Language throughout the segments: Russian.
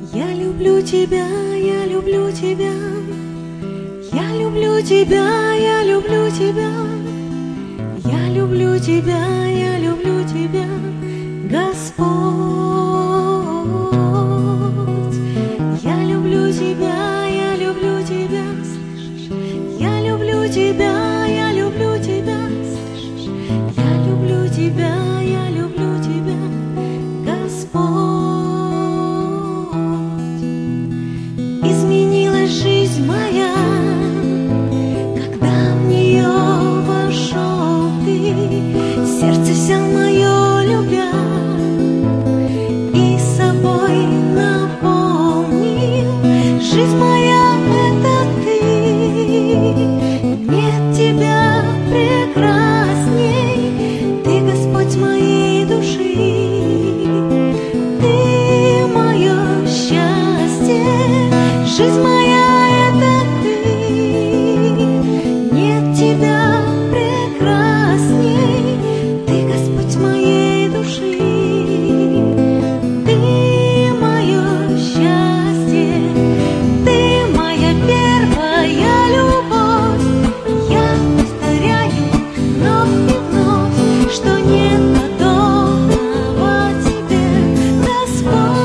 Я люблю тебя, я люблю тебя, я люблю тебя, я люблю тебя, я люблю тебя, я люблю тебя, Господь. Я люблю тебя, я люблю тебя, я люблю тебя, я люблю тебя, я люблю тебя, я люблю тебя, Господь. Изменилась жизнь моя, когда в нее вошел ты, сердце взял мое, любя, и собой наполнил. Жизнь моя — это ты, нет тебя прекрасней, ты Господь моей души, ты мое счастье. Жизнь моя — это ты, нет тебя прекрасней, ты Господь моей души, ты мое счастье, ты моя первая любовь. Я повторяю вновь и вновь, что нет подобного тебе, Господь.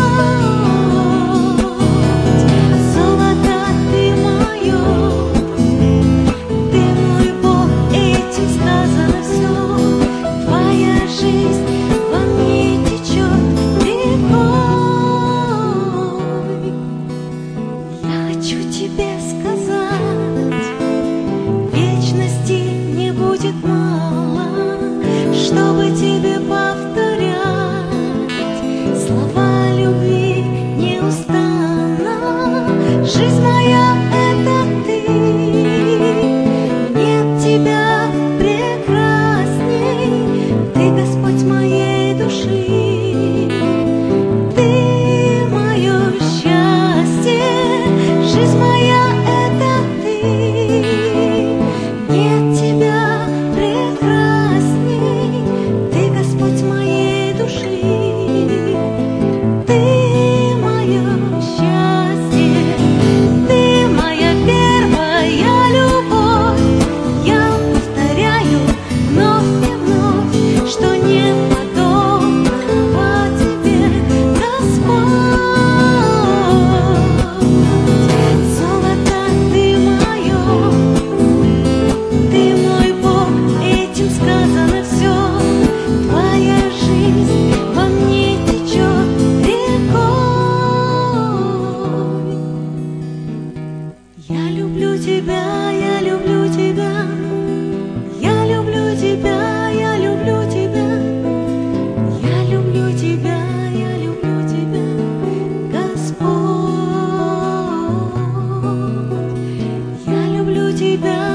Хочу тебе сказать, вечности не будет мало, чтобы тебе повторять слова любви неустанно. Жизнь моя — это ты, нет тебя прекрасней, ты Господь моей души, ты мое счастье. Жизнь моя — это ты, нет тебя прекрасней, ты Господь моей души, ты мое счастье, ты моя первая любовь. Я повторяю вновь и вновь, что нет подобного тебе, Господь. Я люблю тебя, я люблю тебя, я люблю тебя, я люблю тебя, я люблю тебя, я люблю тебя, Господь. Я люблю тебя.